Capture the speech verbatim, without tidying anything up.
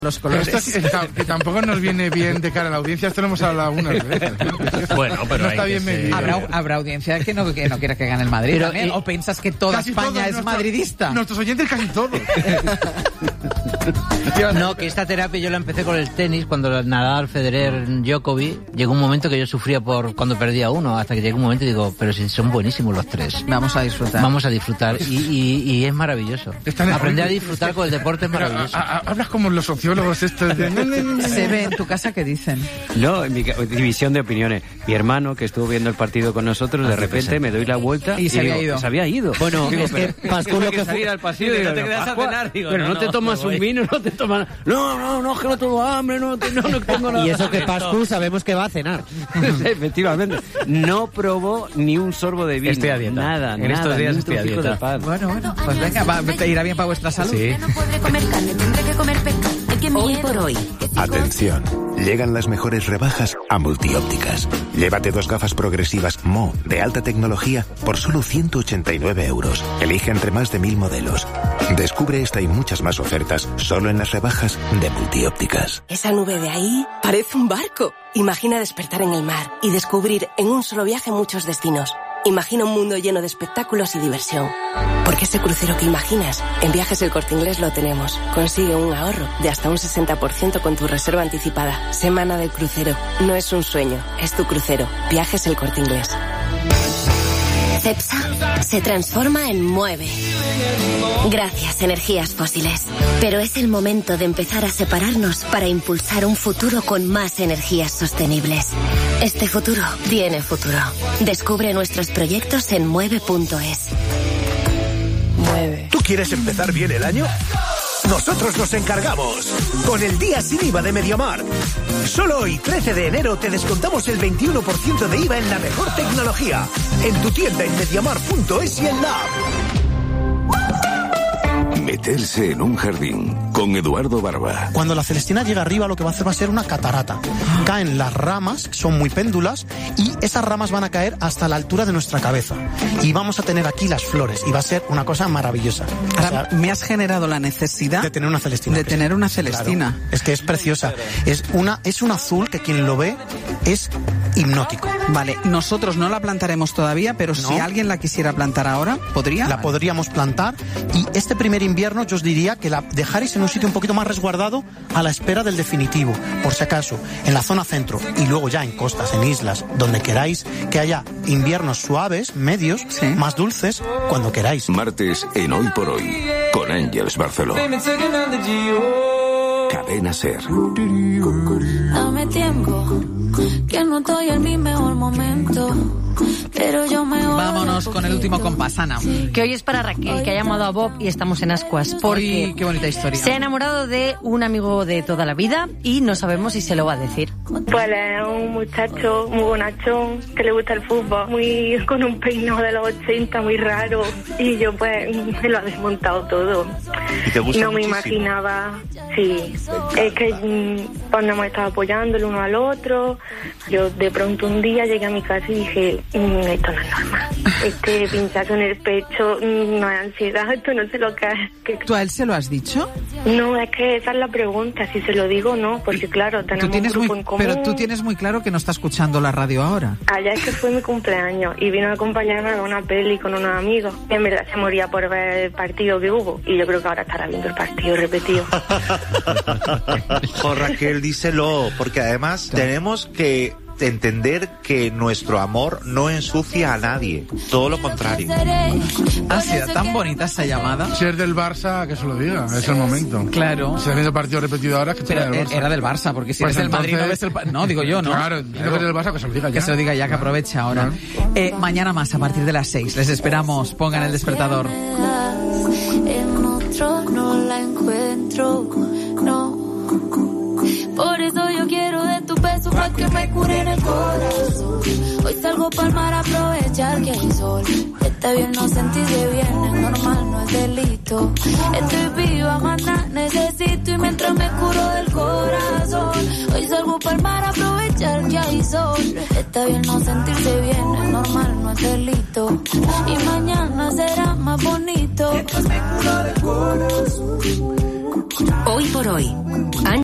los colores. Esto es, que tampoco nos viene bien de cara a la audiencia, esto lo hemos hablado algunas veces, ¿no? Bueno, pero no está bien medido. ¿Habrá, habrá audiencia que no, que no quiera que gane el Madrid pero, también, eh, ¿o piensas que toda España todos, es nuestro, madridista? Nuestros oyentes casi todos. No, que esta terapia yo la empecé con el tenis, cuando Nadal, Federer, Djokovic, llegó un momento que yo sufría por cuando perdía uno, hasta que llegó un momento y digo, pero si son buenísimos los tres. Vamos a disfrutar. Vamos a disfrutar y, y, y es maravilloso. Aprender a disfrutar con el deporte es maravilloso. A, a, hablas como los sociólogos estos de... Se ve en tu casa que dicen. No, en mi división de opiniones. Mi hermano, que estuvo viendo el partido con nosotros, de repente me doy la vuelta y, y se digo, había ido. Se había ido. Bueno, digo, es que Pascu lo que salir al pasillo y no te quedas a cenar. Digo, pero no, no te no, tomas no un vino, no te tomas... No, no, no, que no tengo hambre, no, no, no tengo nada. Y eso que Pascu sabemos que va a cenar. Efectivamente. No probó ni un sorbo de vino. Estoy a dieta. Nada, en nada, estos días estoy a dieta. De pan. Bueno, bueno, pues venga, va, te irá bien para vuestra salud. Sí. No podré comer carne, tendré que comer pescado. Hoy por hoy. Atención, llegan las mejores rebajas a Multiópticas. Llévate dos gafas progresivas M O de alta tecnología por solo ciento ochenta y nueve euros. Elige entre más de mil modelos. Descubre esta y muchas más ofertas solo en las rebajas de Multiópticas. Esa nube de ahí parece un barco. Imagina despertar en el mar y descubrir en un solo viaje muchos destinos. Imagina un mundo lleno de espectáculos y diversión. Porque ese crucero que imaginas, en Viajes El Corte Inglés lo tenemos. Consigue un ahorro de hasta un sesenta por ciento con tu reserva anticipada. Semana del crucero. No es un sueño, es tu crucero. Viajes El Corte Inglés. Cepsa se transforma en Mueve. Gracias, energías fósiles. Pero es el momento de empezar a separarnos para impulsar un futuro con más energías sostenibles. Este futuro tiene futuro. Descubre nuestros proyectos en mueve punto es. Mueve. ¿Tú quieres empezar bien el año? Nosotros nos encargamos. Con el día sin I V A de MediaMarkt. Solo hoy, trece de enero, te descontamos el veintiuno por ciento de I V A en la mejor tecnología. En tu tienda en mediamarkt punto es y en la app. Meterse en un jardín con Eduardo Barba. Cuando la Celestina llega arriba, lo que va a hacer va a ser una catarata. Caen las ramas, que son muy péndulas, y esas ramas van a caer hasta la altura de nuestra cabeza. Y vamos a tener aquí las flores, y va a ser una cosa maravillosa. Ahora, o sea, me has generado la necesidad de tener una Celestina. De tener una Celestina. Claro, es que es preciosa. Es una, es un azul que quien lo ve es hipnótico. Vale, nosotros no la plantaremos todavía, pero no. Si alguien la quisiera plantar ahora, ¿podría? La podríamos plantar, y este primer invierno yo os diría que la dejaréis en un sitio un poquito más resguardado a la espera del definitivo, por si acaso, en la zona centro, y luego ya en costas, en islas, donde queráis, que haya inviernos suaves, medios, sí, más dulces, cuando queráis. Martes en Hoy por Hoy, con Ángeles Barceló. Cadena Ser. Dame tiempo, que no estoy en mi mejor momento, pero yo me voy. Vámonos con el último compás, Ana. Que hoy es para Raquel, que ha llamado a Bob y estamos en ascuas. Porque Uy, qué bonita historia. Se ha enamorado de un amigo de toda la vida y no sabemos si se lo va a decir. Pues es un muchacho muy bonachón, que le gusta el fútbol, muy con un peinado de los ochenta, muy raro. Y yo pues me lo ha desmontado todo. ¿Y te gusta No muchísimo? me imaginaba, sí. Es que pues nos hemos estado apoyando el uno al otro. Yo de pronto un día llegué a mi casa y dije, mm, esto no es normal. Este pinchazo en el pecho mm, no es ansiedad, esto no sé lo que es. Que... ¿Tú a él se lo has dicho? No, es que esa es la pregunta, si se lo digo o no, porque claro, tenemos ¿Tú tienes un grupo muy, en común. Pero tú tienes muy claro que no está escuchando la radio ahora. Allá es que fue mi cumpleaños y vino a acompañarme a una peli con unos amigos. Y en verdad se moría por ver el partido que hubo. Y yo creo que ahora estará viendo el partido repetido. Oh, Raquel, díselo, porque además claro, tenemos que entender que nuestro amor no ensucia a nadie, todo lo contrario. Ha sido tan bonita esa llamada. Si es del Barça, que se lo diga, es el momento. Claro. Si haciendo partido repetido ahora, que pero del Barça. Era del Barça, porque si pues eres del entonces... Madrid no ves el... Pa... No, digo yo, ¿no? Claro, claro. Que es del Barça, que se lo diga ya. Que se lo diga ya, que claro, aproveche ahora. Claro. Eh, mañana más, a partir de las seis. Les esperamos. Pongan el despertador. En otro no la encuentro, no. Por eso yo quiero de tu beso para que me cure en el corazón. Hoy salgo pa'l mar a aprovechar que hay sol. Está bien no sentirse bien, es normal, no es delito. Estoy viva, maná, necesito y mientras me curo del corazón. Hoy salgo pa'l mar a aprovechar que hay sol. Está bien no sentirse bien, es normal, no es delito. Y mañana será más bonito. Mientras me curo del corazón. Hoy por hoy.